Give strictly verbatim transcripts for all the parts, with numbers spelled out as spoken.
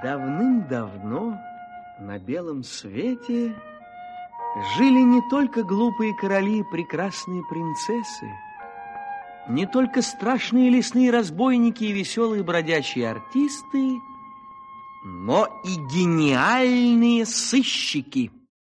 Давным-давно на белом свете жили не только глупые короли и прекрасные принцессы, не только страшные лесные разбойники и веселые бродячие артисты, но и гениальные сыщики.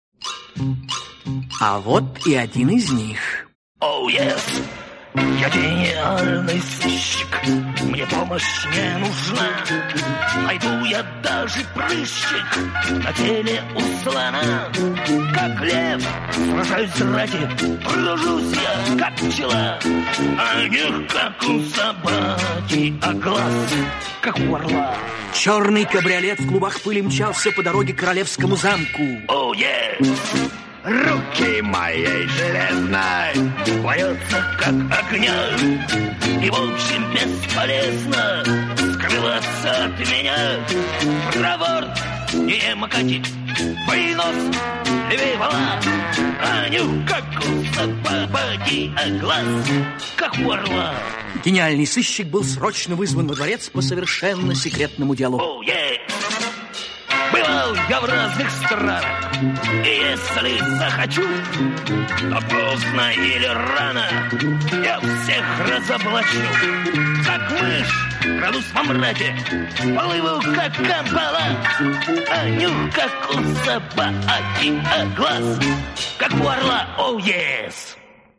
А вот и один из них. Оу, oh, yes! Я гениальный сыщик, мне помощь не нужна. Найду я даже прыщик на теле у слона. Как лев, сражаюсь ради, тружусь я, как пчела. А не как у собаки, а глаз, как у орла. Черный кабриолет в клубах пыли мчался по дороге к королевскому замку. Оу, oh, yes! Руки моей железной плавятся, как огня, и, в общем, бесполезно скрываться от меня. Проворт, не макати, вынос, левей вала, а нюх, как у собаки, а глаз, как у орла. Гениальный сыщик был срочно вызван во дворец по совершенно секретному делу. Оу, oh, yeah. Бывал я в разных странах, и если захочу, то поздно или рано я всех разоблачу. Как мышь, крадусь во мраке, плыву, как камбала, а нюх, как у собаки, а глаз, как у орла, оу, oh, yes!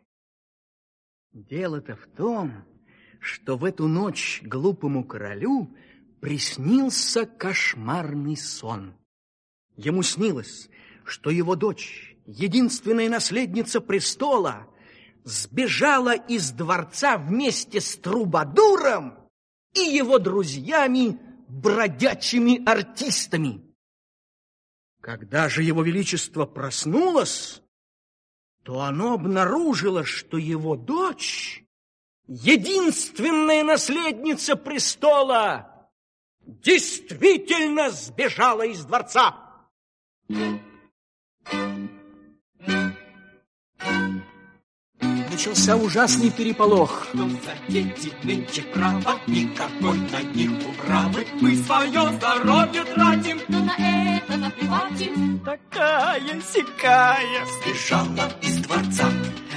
Дело-то в том, что в эту ночь глупому королю приснился кошмарный сон. Ему снилось, что его дочь, единственная наследница престола, сбежала из дворца вместе с Трубадуром и его друзьями, бродячими артистами. Когда же его величество проснулось, то оно обнаружило, что его дочь, единственная наследница престола, действительно сбежала из дворца. Начался ужасный переполох. Что за дети нынче право, никакой на них управы. Мы свое здоровье тратим, но на это наплевать. Такая-сякая сбежала из дворца.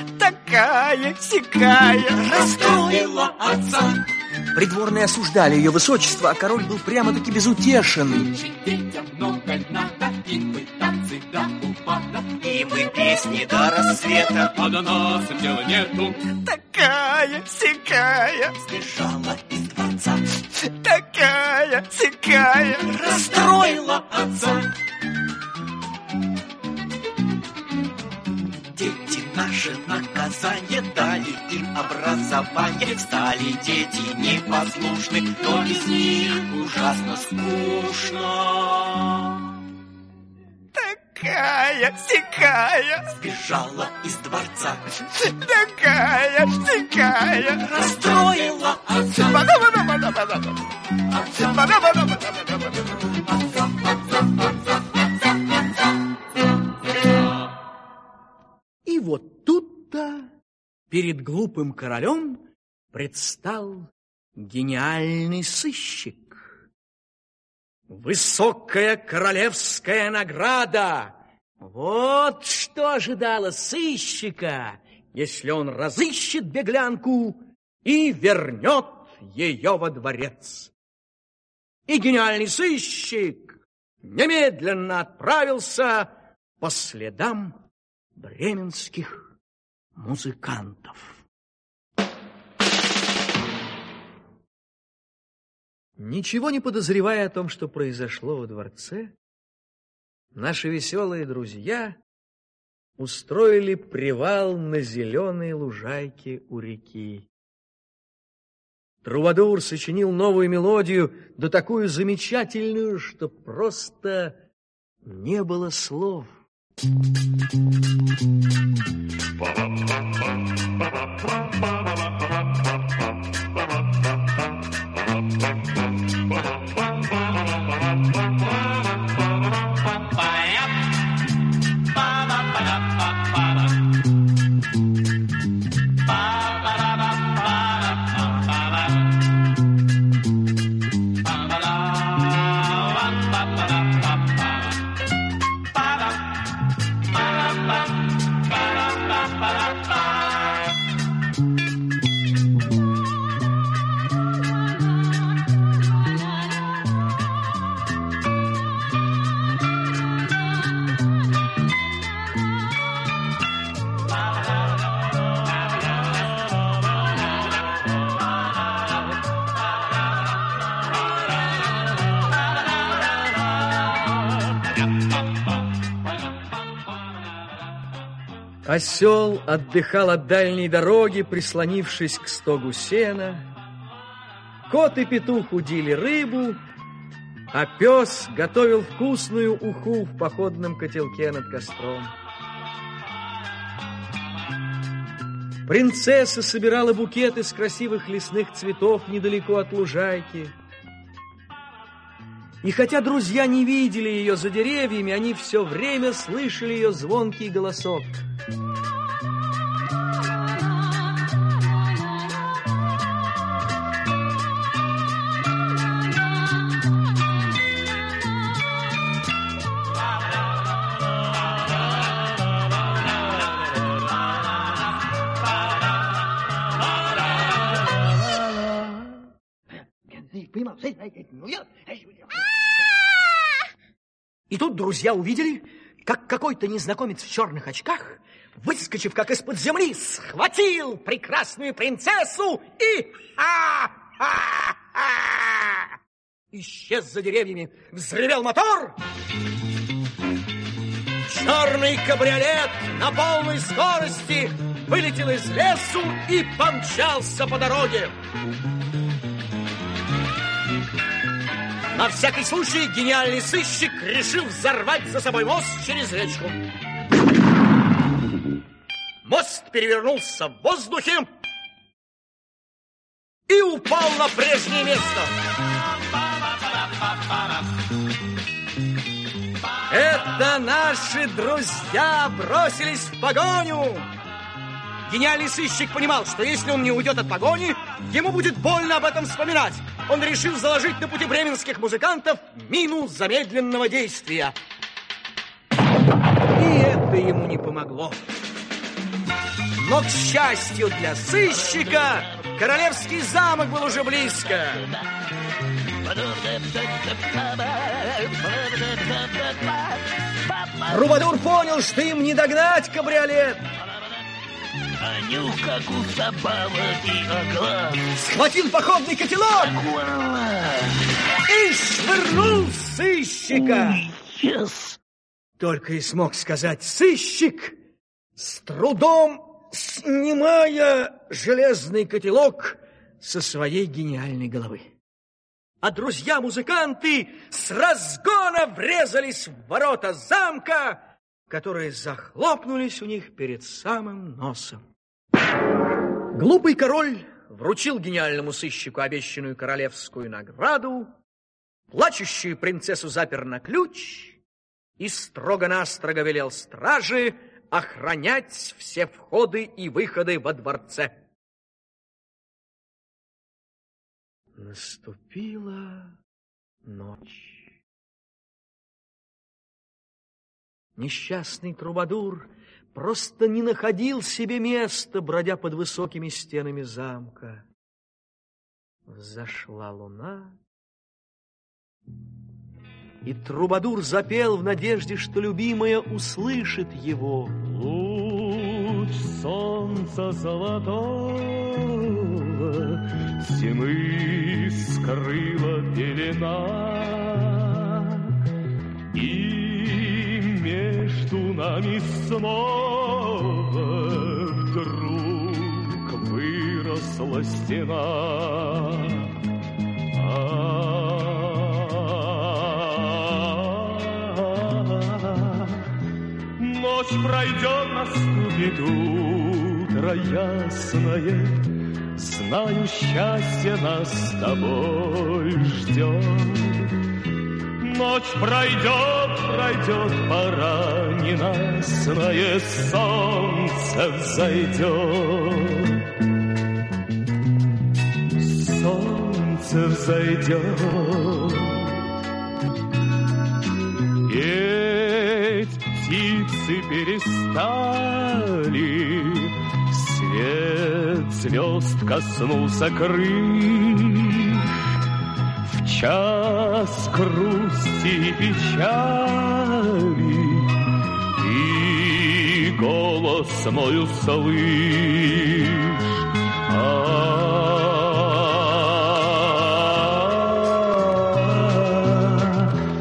Такая-сякая расстроила отца. Придворные осуждали ее высочество, а король был прямо-таки безутешен. Детям много надо, и мы танцы до упада, и мы песни до рассвета, а до нас дела нету. Такая-сякая сбежала из дворца. Такая-сякая расстроила отца. Дети наши наказание дали, им образование. Стали дети непослушны, но без них ужасно скучно. Такая-сякая сбежала из дворца. Такая-сякая расстроила отца. И вот тут-то перед глупым королем предстал гениальный сыщик. Высокая королевская награда! Вот что ожидало сыщика, если он разыщет беглянку и вернет ее во дворец. И гениальный сыщик немедленно отправился по следам бременских музыкантов. Ничего не подозревая о том, что произошло во дворце, наши веселые друзья устроили привал на зеленой лужайке у реки. Трубадур сочинил новую мелодию, да такую замечательную, что просто не было слов. Осел отдыхал от дальней дороги, прислонившись к стогу сена. Кот и петух удили рыбу, а пес готовил вкусную уху в походном котелке над костром. Принцесса собирала букет из красивых лесных цветов недалеко от лужайки. И хотя друзья не видели ее за деревьями, они все время слышали ее звонкий голосок. И тут друзья увидели, как какой-то незнакомец в черных очках, выскочив как из-под земли, схватил прекрасную принцессу и ха-ха-ха! Исчез за деревьями, взревел мотор. Черный кабриолет на полной скорости вылетел из лесу и помчался по дороге. На всякий случай гениальный сыщик решил взорвать за собой мост через речку. Мост перевернулся в воздухе и упал на прежнее место. Это наши друзья бросились в погоню. Гениальный сыщик понимал, что если он не уйдет от погони, ему будет больно об этом вспоминать. Он решил заложить на пути бременских музыкантов мину замедленного действия. И это ему не помогло. Но, к счастью для сыщика, королевский замок был уже близко. Трубадур понял, что им не догнать кабриолет. А нюх, как у собак и оглас. Схватил походный котелок и швырнул сыщика. Yes. Только и смог сказать сыщик, с трудом снимая железный котелок со своей гениальной головы. А друзья-музыканты с разгона врезались в ворота замка, которые захлопнулись у них перед самым носом. Глупый король вручил гениальному сыщику обещанную королевскую награду, плачущую принцессу запер на ключ и строго-настрого велел страже охранять все входы и выходы во дворце. Наступила ночь. Несчастный Трубадур просто не находил себе места, бродя под высокими стенами замка. Взошла луна, и Трубадур запел в надежде, что любимая услышит его. Луч солнца золотого зимы скрыла пелена, и между нами снова вдруг выросла стена. Ночь пройдет, наступит утро ясное, знаю, счастье нас с тобой ждет. Ночь пройдет, пройдет, пора ненастное, солнце взойдет. Солнце взойдет. Петь птицы перестали, свет звезд коснулся крыш. В час грусти и печали ты голос мой услышь.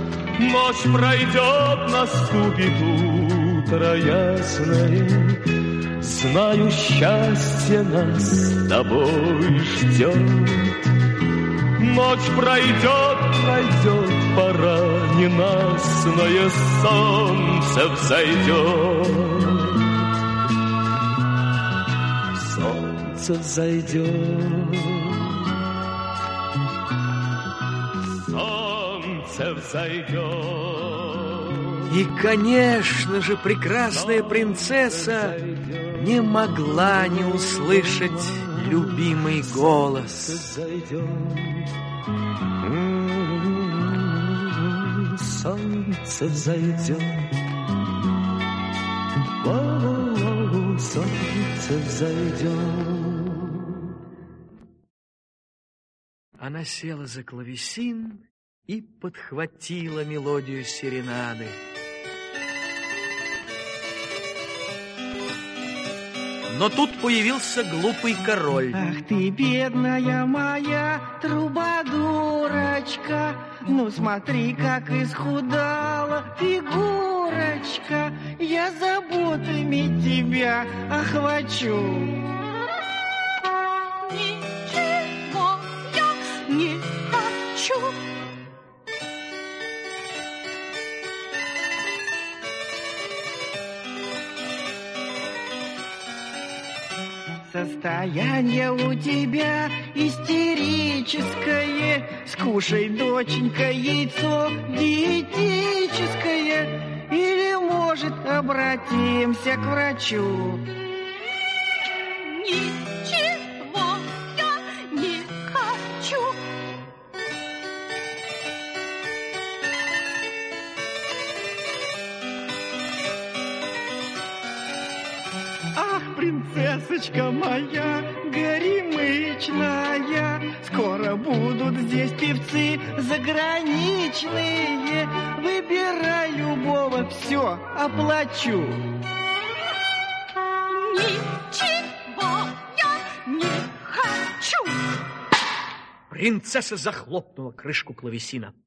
Ночь пройдет, наступит утро ясное, Знаю, счастье нас с тобой ждет. Ночь пройдет, пройдет, пора ненастное, солнце взойдет. Солнце взойдет. Солнце взойдет. И, конечно же, прекрасная принцесса не могла не услышать любимый голос. Солнце взойдет. Солнце взойдет. Она села за клавесин и подхватила мелодию серенады. Но тут появился глупый король. Ах ты, бедная моя трубадурочка, ну смотри, как исхудала фигурочка, я заботами тебя охвачу. Ничего я не хочу. Состояние у тебя истерическое. Скушай, доченька, яйцо диетическое. Или, может, обратимся к врачу. Ничего я не хочу. Ах, принцессочка моя горемычная, скоро будут здесь певцы заграничные. Выбирай любого, все оплачу. Ничего я не хочу. Принцесса захлопнула крышку клавесина.